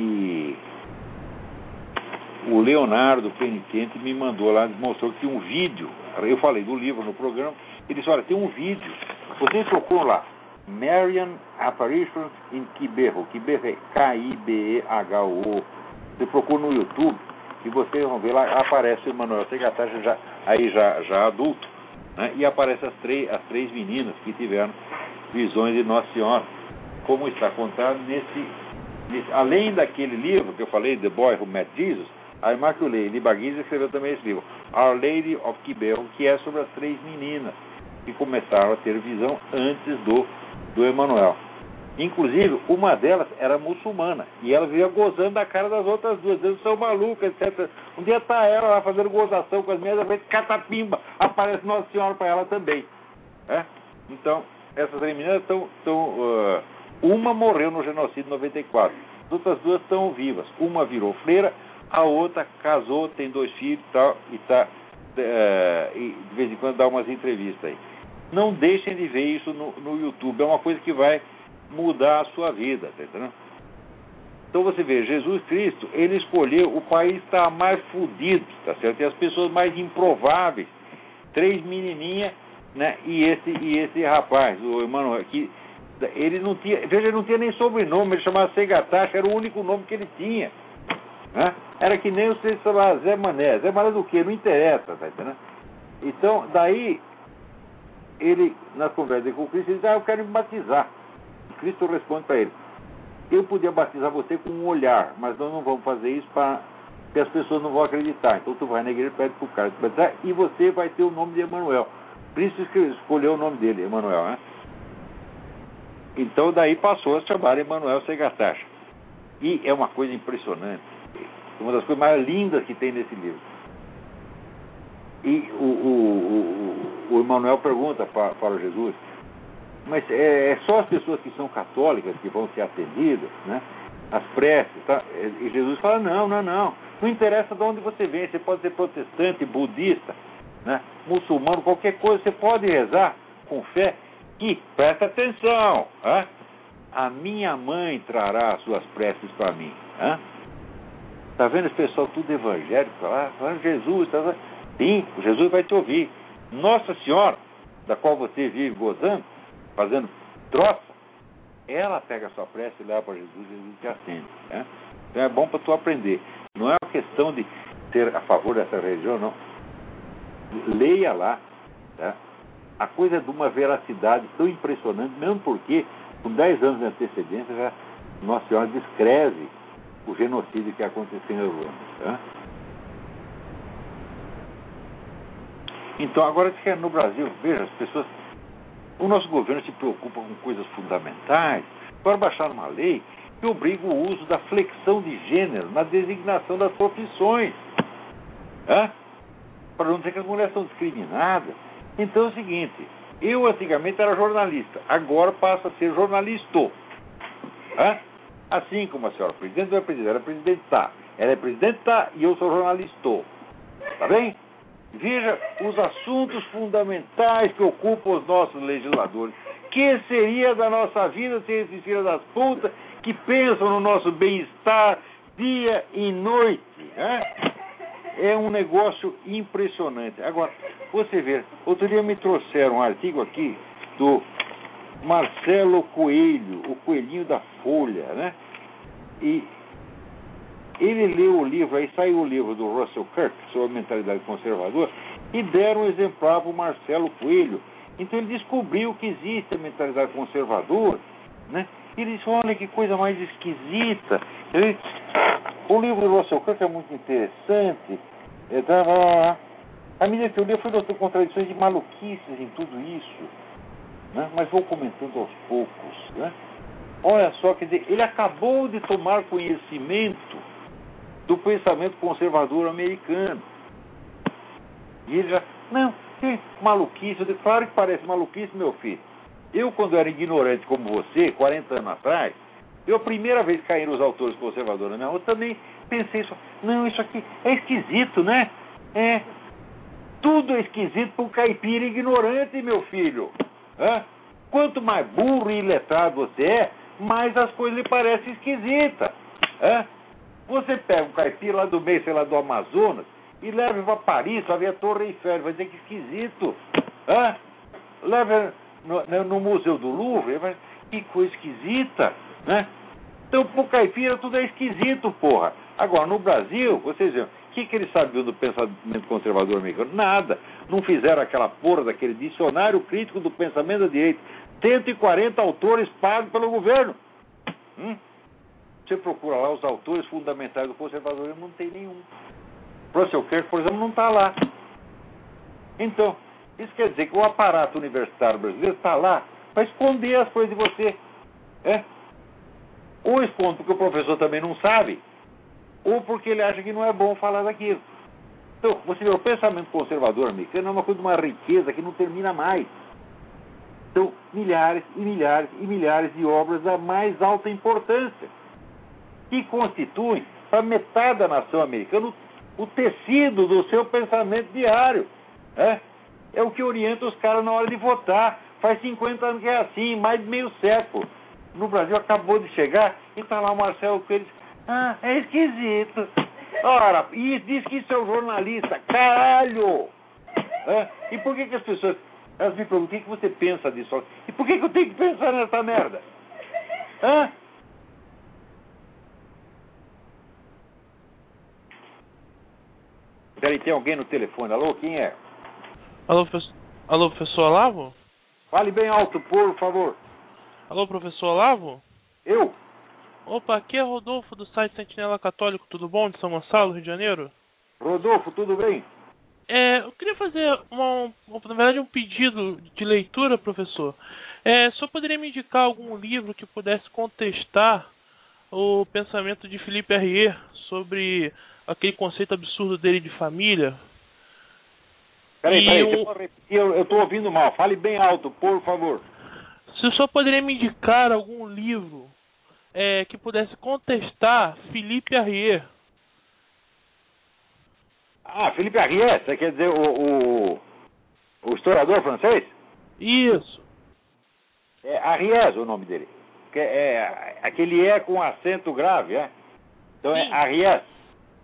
o Leonardo Penitente me mandou lá, mostrou que tinha um vídeo. Eu falei do livro no programa. Ele disse: olha, tem um vídeo. Vocês procuram lá, Marian Apparitions in Kibeho. Kibeho é K-I-B-E-H-O. Você procura no YouTube e vocês vão ver lá, aparece o Emanuel Segatacha já adulto, né? E aparece as três meninas que tiveram visões de Nossa Senhora, como está contado além daquele livro que eu falei, The Boy Who Met Jesus. A Immaculée Libaguise escreveu também esse livro, Our Lady of Kibeho, que é sobre as 3 meninas que começaram a ter visão antes do Emanuel. Inclusive, uma delas era muçulmana, e ela vivia gozando da cara das outras duas, dizendo: são malucas, etc. Um dia está ela lá fazendo gozação com as minhas, de repente, catapimba, aparece Nossa Senhora para ela também. Então, essas 3 meninas uma morreu no genocídio de 94, as outras 2 estão vivas. Uma virou freira, a outra casou, tem 2 filhos e tal, e de vez em quando dá umas entrevistas aí. Não deixem de ver isso no YouTube, é uma coisa que vai mudar a sua vida, tá entendendo? Então você vê, Jesus Cristo, ele escolheu o país que está mais fudido, tá certo? E as pessoas mais improváveis, 3 menininhas, né? E esse rapaz, o Emanuel, que ele não tinha, veja, ele não tinha nem sobrenome, ele chamava Segatacha, era o único nome que ele tinha, né? Era que nem o Zé Mané do quê? Não interessa, tá entendendo? Então, daí, ele, nas conversas com o Cristo, ele diz: eu quero me batizar. Cristo responde para ele: eu podia batizar você com um olhar, mas nós não vamos fazer isso porque as pessoas não vão acreditar. Então tu vai na igreja e pede para o cara te batizar, e você vai ter o nome de Emanuel. Cristo escolheu o nome dele, Emanuel, né? Então daí passou a se chamar Emanuel Segatacha. E é uma coisa impressionante, uma das coisas mais lindas que tem nesse livro. E o Emanuel pergunta para Jesus: mas é só as pessoas que são católicas que vão ser atendidas, né? As preces, tá? E Jesus fala: não. Não interessa de onde você vem, você pode ser protestante, budista, né? Muçulmano, qualquer coisa, você pode rezar com fé. E presta atenção, a minha mãe trará as suas preces para mim. Tá vendo esse pessoal tudo evangélico lá, falando Jesus, tá? Sim, o Jesus vai te ouvir. Nossa Senhora, da qual você vive gozando, fazendo troça, ela pega a sua prece e leva para Jesus e Jesus te atende. Né? Então é bom para tu aprender. Não é uma questão de ser a favor dessa religião, não. Leia lá. Tá? A coisa é de uma veracidade tão impressionante, mesmo porque, com 10 anos de antecedência, já Nossa Senhora descreve o genocídio que aconteceu em Ruanda. Tá? Então, agora que no Brasil, veja, as pessoas... O nosso governo se preocupa com coisas fundamentais. Agora baixaram uma lei que obriga o uso da flexão de gênero na designação das profissões. Para não dizer que as mulheres são discriminadas. Então é o seguinte, eu antigamente era jornalista, agora passo a ser jornalista. Assim como a senhora presidente não é presidente, ela é presidenta. Ela é presidenta e eu sou jornalista. Tá bem? Veja os assuntos fundamentais que ocupam os nossos legisladores. Que seria da nossa vida sem esses filhos das putas que pensam no nosso bem-estar dia e noite? É um negócio impressionante. Agora, você vê, outro dia me trouxeram um artigo aqui do Marcelo Coelho, o Coelhinho da Folha, né? E ele leu o livro, aí saiu o livro do Russell Kirk sobre a mentalidade conservadora e deram um exemplar para o Marcelo Coelho. Então ele descobriu que existe a mentalidade conservadora, né? E ele disse, olha que coisa mais esquisita. O livro do Russell Kirk é muito interessante. À medida que eu li, eu fui notando contradições de maluquices em tudo isso, né? Mas vou comentando aos poucos, né? Olha só, quer dizer, ele acabou de tomar conhecimento do pensamento conservador americano. E ele já, não, que maluquice. Eu digo, claro que parece maluquice, meu filho. Eu, quando era ignorante como você, 40 anos atrás, a primeira vez que caíram os autores conservadores na minha rua, eu também pensei, não, isso aqui é esquisito, né? Tudo é esquisito para um caipira ignorante, meu filho. Quanto mais burro e iletrado você é, mais as coisas lhe parecem esquisitas. Você pega um caipira lá do meio, sei lá, do Amazonas, e leva para Paris, para ver a Torre Eiffel, vai dizer que esquisito. Leva no Museu do Louvre, vai, que coisa esquisita, né? Então, pro caipira, tudo é esquisito, porra. Agora, no Brasil, vocês veem, o que eles sabiam do pensamento conservador americano? Nada. Não fizeram aquela porra daquele dicionário crítico do pensamento da direita. 140 autores pagos pelo governo. Você procura lá os autores fundamentais do conservadorismo, não tem nenhum. Russell Kirk, por exemplo, não está lá. Então, isso quer dizer que o aparato universitário brasileiro está lá para esconder as coisas de você. Ou esconde porque o professor também não sabe, ou porque ele acha que não é bom falar daquilo. Então, você vê, o pensamento conservador americano é uma coisa de uma riqueza que não termina mais. Então, milhares e milhares e milhares de obras da mais alta importância, que constituem, para metade da nação americana, o tecido do seu pensamento diário. É o que orienta os caras na hora de votar. Faz 50 anos que é assim, mais de meio século. No Brasil acabou de chegar e está lá o Marcelo Coelho. É esquisito. Ora, e diz que isso é um jornalista. Caralho! E por que as pessoas... Elas me perguntam, o que você pensa disso? E por que eu tenho que pensar nessa merda? Peraí, tem alguém no telefone. Alô, quem é? Alô, professor Olavo? Fale bem alto, por favor. Alô, professor Olavo? Eu? Opa, aqui é Rodolfo do site Sentinela Católico, tudo bom? De São Gonçalo, Rio de Janeiro? Rodolfo, tudo bem? Eu queria fazer, na verdade, um pedido de leitura, professor. Só poderia me indicar algum livro que pudesse contestar o pensamento de Philippe Arrier sobre aquele conceito absurdo dele de família? Peraí, você pode repetir? Eu estou ouvindo mal. Fale bem alto, por favor. Se o senhor poderia me indicar algum livro que pudesse contestar Philippe Arrier? Philippe Arrier, você quer dizer o historiador francês? Isso. É Arriès o nome dele. Aquele com acento grave, Então Sim. é Arriès.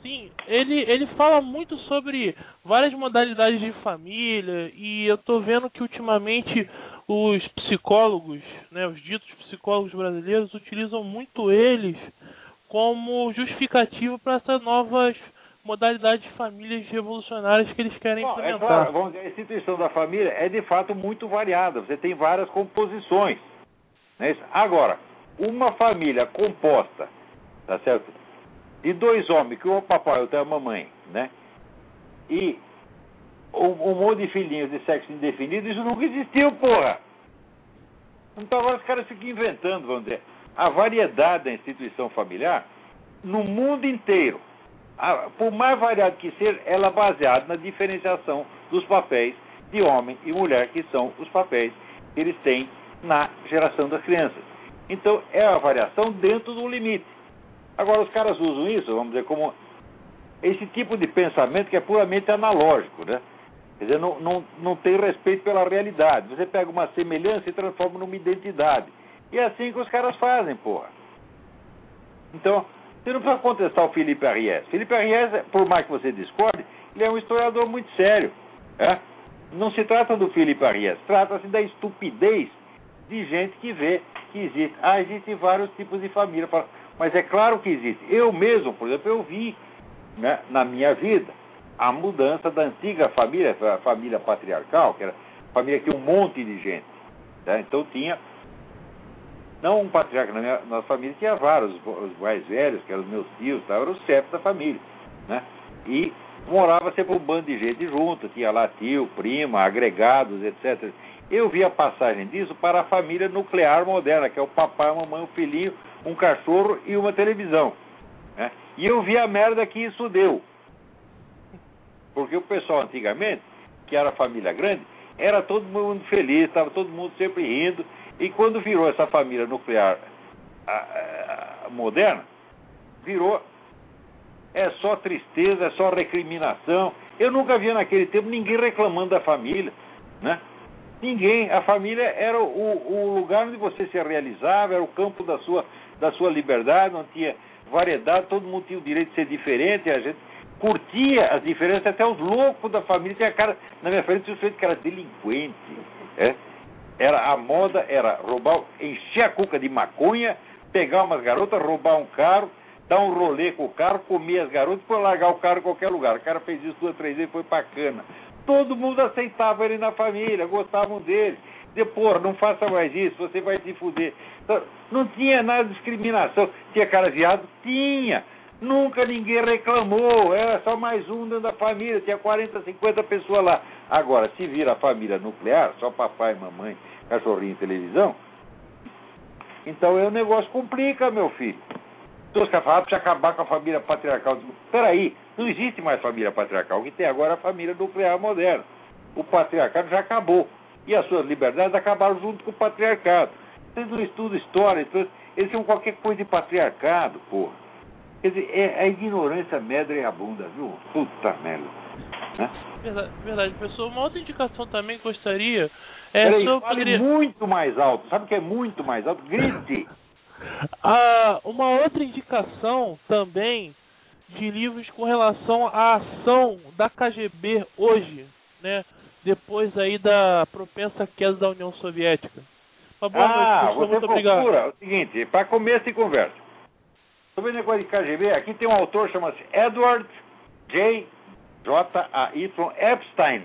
Sim, ele fala muito sobre várias modalidades de família, e eu tô vendo que ultimamente os psicólogos, né, os ditos psicólogos brasileiros, utilizam muito eles como justificativo para essas novas modalidades de famílias revolucionárias que eles querem Bom, implementar. é claro, vamos dizer, a instituição da família é de fato muito variada, você tem várias composições. Não é isso? Agora, uma família composta, tá certo? De dois homens, que um é o papai e outro é a mamãe, né? E um monte de filhinhos de sexo indefinido, isso nunca existiu, porra! Então agora os caras ficam inventando, vamos dizer, a variedade da instituição familiar no mundo inteiro. Por mais variado que seja, ela é baseada na diferenciação dos papéis de homem e mulher, que são os papéis que eles têm na geração das crianças. Então é a variação dentro do limite. Agora os caras usam isso, vamos dizer, como esse tipo de pensamento que é puramente analógico, né? Quer dizer, não tem respeito pela realidade. Você pega uma semelhança e transforma numa identidade. E é assim que os caras fazem, porra. Então, você não precisa contestar o Philippe Ariès. Philippe Ariès, por mais que você discorde, ele é um historiador muito sério. É? Não se trata do Philippe Ariès, trata-se da estupidez de gente que vê que existe. Existem vários tipos de família, mas é claro que existe. Eu mesmo, por exemplo, eu vi, né, na minha vida a mudança da antiga família, a família patriarcal, que era a família que tinha um monte de gente. Né? Então tinha, não um patriarca, na nossa família tinha vários, os mais velhos, que eram os meus tios, eram os chefes da família. Né? E morava sempre um bando de gente junto, tinha lá tio, prima, agregados, etc. Eu vi a passagem disso para a família nuclear moderna, que é o papai, a mamãe, o filhinho, um cachorro e uma televisão. Né? E eu vi a merda que isso deu. Porque o pessoal antigamente, que era família grande, era todo mundo feliz, estava todo mundo sempre rindo. E quando virou essa família nuclear moderna, virou, é só tristeza, é só recriminação. Eu nunca vi naquele tempo ninguém reclamando da família, né? Ninguém. A família era o lugar onde você se realizava, era o campo da sua liberdade, não tinha variedade, todo mundo tinha o direito de ser diferente, a gente curtia as diferenças, até os loucos da família. Tinha cara, na minha frente, tinha feito que era delinquente. A moda era roubar, encher a cuca de maconha, pegar umas garotas, roubar um carro, dar um rolê com o carro, comer as garotas, depois largar o carro em qualquer lugar. O cara fez isso 2, 3 vezes e foi pra cana. Todo mundo aceitava ele na família, gostavam dele. Depois, não faça mais isso, você vai se fuder. Então, não tinha nada de discriminação. Tinha cara viado? Tinha. Nunca ninguém reclamou, era só mais um dentro da família, tinha 40, 50 pessoas lá. Agora, se vira a família nuclear, só papai, mamãe, cachorrinho e televisão, então o negócio complica, meu filho. Então os caras falam, precisa acabar com a família patriarcal. Peraí, não existe mais família patriarcal, o que tem agora é a família nuclear moderna. O patriarcado já acabou, e as suas liberdades acabaram junto com o patriarcado. Vocês não estudam história, então eles são qualquer coisa de patriarcado, porra. Quer dizer, a ignorância medra e abunda, viu? Puta merda. Né? Verdade, professor. Uma outra indicação também que gostaria fale muito mais alto. Sabe o que é muito mais alto? Grite! Uma outra indicação também de livros com relação à ação da KGB hoje, né? Depois aí da propensa queda da União Soviética. Uma boa noite, professor. Você muito procura obrigado. o seguinte, para começo de conversa. Sobre o negócio de KGB, aqui tem um autor chama-se Edward J. J-A-Y Epstein,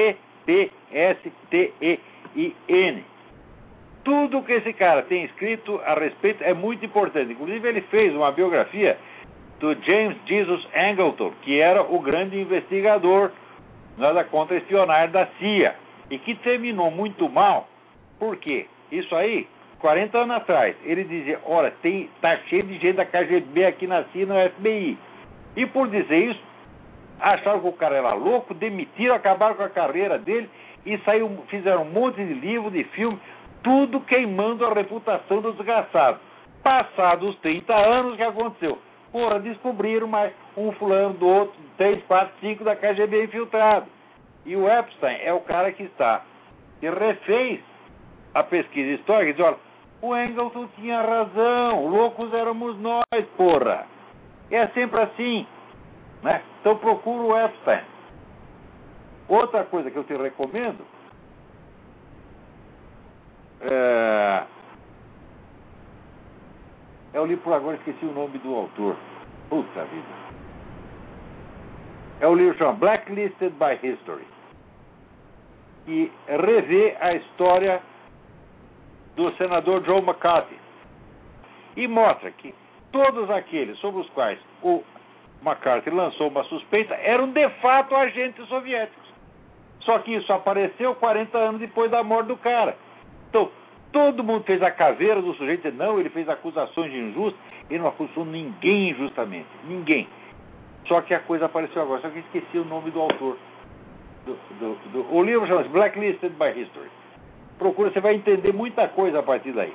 E-P-S-T-E-I-N. Tudo que esse cara tem escrito a respeito é muito importante. Inclusive, ele fez uma biografia do James Jesus Angleton, que era o grande investigador da contra-espionagem da CIA, e que terminou muito mal. Por quê? Isso aí, 40 anos atrás, ele dizia, olha, tá cheio de gente da KGB aqui na CIA, no FBI. E por dizer isso, acharam que o cara era louco, demitiram, acabaram com a carreira dele e fizeram um monte de livro, de filme, tudo queimando a reputação do desgraçado. Passados os 30 anos, o que aconteceu? Porra, descobriram mais um fulano do outro, 3, 4, 5 da KGB infiltrado. E o Epstein é o cara que refez a pesquisa histórica e diz, olha, o Angleton tinha razão, loucos éramos nós, porra. É sempre assim. né? Então procura o Epstein. Outra coisa que eu te recomendo é o livro, por agora esqueci o nome do autor. Puta vida. É o livro chamado Blacklisted by History, que revê a história do senador Joe McCarthy e mostra que todos aqueles sobre os quais o McCarthy lançou uma suspeita eram de fato agentes soviéticos. Só que isso apareceu 40 anos depois da morte do cara. Então, todo mundo fez a caveira do sujeito. Não, ele fez acusações injustas. Ele não acusou ninguém injustamente. Ninguém. Só que a coisa apareceu agora. Só que eu esqueci o nome do autor. O livro chama-se Blacklisted by History. Procura, você vai entender muita coisa a partir daí.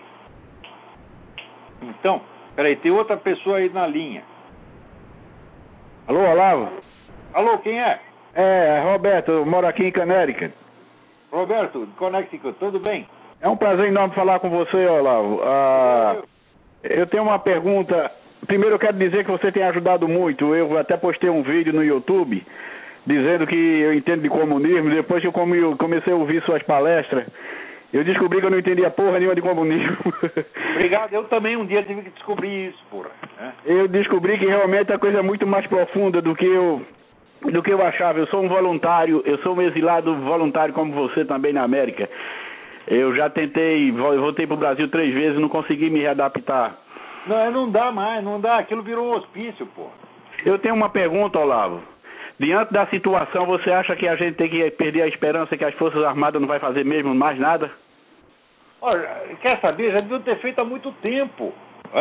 Então, peraí, tem outra pessoa aí na linha. Alô, Olavo? Alô, quem é? É Roberto, eu moro aqui em Connecticut. Roberto, Connecticut, tudo bem? É um prazer enorme falar com você, Olavo. Eu tenho uma pergunta. Primeiro eu quero dizer que você tem ajudado muito. Eu até postei um vídeo no YouTube dizendo que eu entendo de comunismo. Depois que eu comecei a ouvir suas palestras, eu descobri que eu não entendia porra nenhuma de comunismo. Obrigado, eu também um dia tive que descobrir isso, porra. Eu descobri que realmente a coisa é muito mais profunda do que eu achava. Eu sou um voluntário, eu sou um exilado voluntário como você também na América. Eu já tentei, voltei para o Brasil 3 vezes e não consegui me readaptar. Não dá mais, não dá. Aquilo virou um hospício, pô. Eu tenho uma pergunta, Olavo. Diante da situação, você acha que a gente tem que perder a esperança que as Forças Armadas não vai fazer mesmo mais nada? Olha, quer saber? Já deviam ter feito há muito tempo.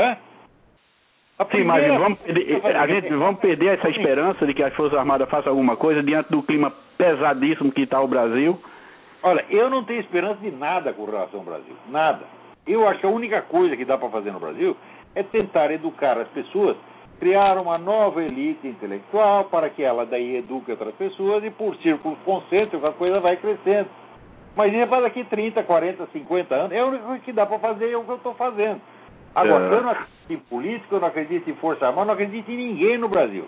Sim, mas vamos perder essa esperança de que as Forças Armadas façam alguma coisa diante do clima pesadíssimo que está o Brasil? Olha, eu não tenho esperança de nada com relação ao Brasil. Nada. Eu acho que a única coisa que dá para fazer no Brasil é tentar educar as pessoas, criar uma nova elite intelectual para que ela daí eduque outras pessoas e por círculos concêntricos a coisa vai crescendo. Mas ainda para daqui 30, 40, 50 anos, é o único que dá para fazer, é o que eu estou fazendo. Agora, eu não acredito em política, eu não acredito em Força Armada, eu não acredito em ninguém no Brasil.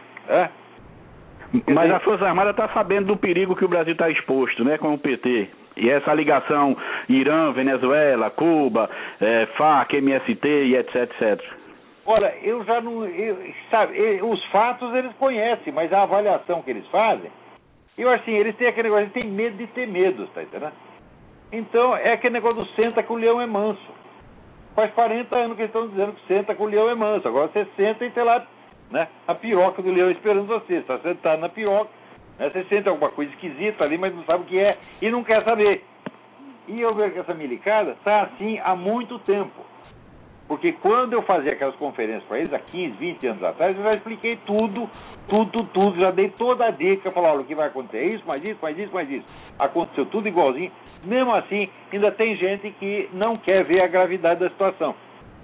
Mas a Força Armada está sabendo do perigo que o Brasil está exposto, né, com o PT. E essa ligação Irã, Venezuela, Cuba, FARC, MST e etc, etc. Olha, eu já não... os fatos eles conhecem, mas a avaliação que eles fazem, eu acho assim, eles têm aquele negócio, eles têm medo de ter medo, tá entendendo? Então, é aquele negócio do senta que o leão é manso. Faz 40 anos que eles estão dizendo que senta que o leão é manso. Agora você senta e tem lá, né, a piroca do leão esperando você. Você está sentado na piroca, né, você sente alguma coisa esquisita ali, mas não sabe o que é e não quer saber. E eu vejo que essa milicada está assim há muito tempo. Porque quando eu fazia aquelas conferências para eles, há 15, 20 anos atrás, eu já expliquei tudo, já dei toda a dica, falei, olha, o que vai acontecer é isso, mais isso, mais isso, mais isso. Aconteceu tudo igualzinho. Mesmo assim, ainda tem gente que não quer ver a gravidade da situação.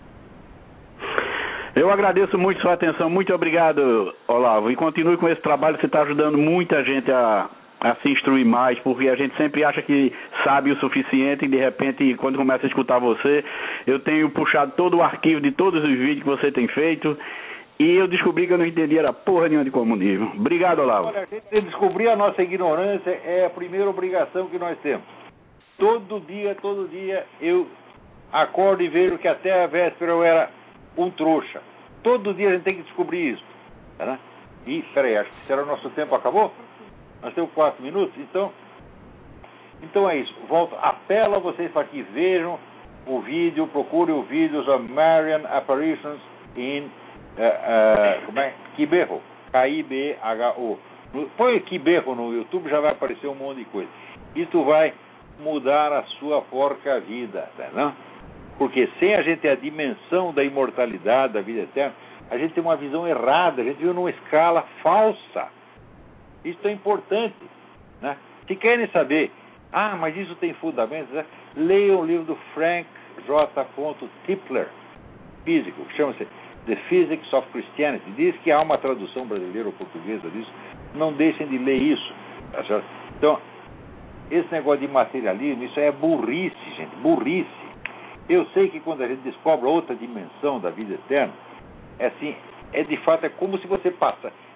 Eu agradeço muito sua atenção, muito obrigado, Olavo, e continue com esse trabalho, você está ajudando muita gente a se instruir mais, porque a gente sempre acha que sabe o suficiente e de repente, quando começa a escutar você, eu tenho puxado todo o arquivo de todos os vídeos que você tem feito e eu descobri que eu não entendia era porra nenhuma de comunismo. Obrigado, Olavo. Olha, a gente descobrir a nossa ignorância é a primeira obrigação que nós temos. Todo dia eu acordo e vejo que até a véspera eu era um trouxa. Todo dia a gente tem que descobrir isso. Tá? E, peraí, acho que será o nosso tempo acabou? Nós temos 4 minutos, então é isso. Volto, apelo a vocês para que vejam o vídeo, procurem o vídeo of Marian Apparitions in Kibeho, K-I-B-H-O. Põe Kibeho no YouTube, já vai aparecer um monte de coisa. Isso vai mudar a sua porca vida, não? Porque sem a gente ter a dimensão da imortalidade, da vida eterna, a gente tem uma visão errada, a gente vive numa escala falsa. Isso é importante, né? Se querem saber, mas isso tem fundamentos, né? Leiam o livro do Frank J. Tipler, físico, que chama-se The Physics of Christianity. Diz que há uma tradução brasileira ou portuguesa disso. Não deixem de ler isso. Tá certo? Então, esse negócio de materialismo, isso é burrice, gente, burrice. Eu sei que quando a gente descobre outra dimensão da vida eterna, é assim, de fato, é como se você passa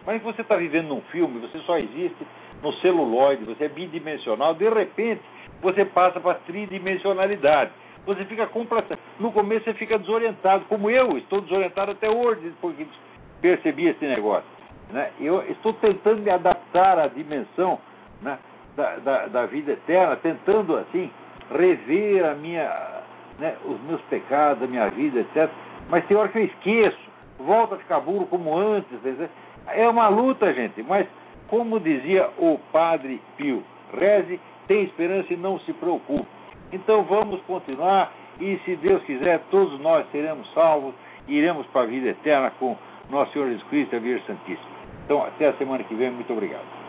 Mas que você está vivendo num filme, você só existe no celuloide, você é bidimensional, de repente você passa para a tridimensionalidade. Você fica completamente... No começo você fica desorientado, como eu estou desorientado até hoje, porque percebi esse negócio. Né? Eu estou tentando me adaptar à dimensão, né, da vida eterna, tentando, assim, rever né, os meus pecados, a minha vida, etc. Mas tem hora que eu esqueço, volto a ficar burro como antes. É uma luta, gente, mas como dizia o Padre Pio, reze, tem esperança e não se preocupe. Então vamos continuar e, se Deus quiser, todos nós seremos salvos e iremos para a vida eterna com Nosso Senhor Jesus Cristo e a Virgem Santíssima. Então, até a semana que vem. Muito obrigado.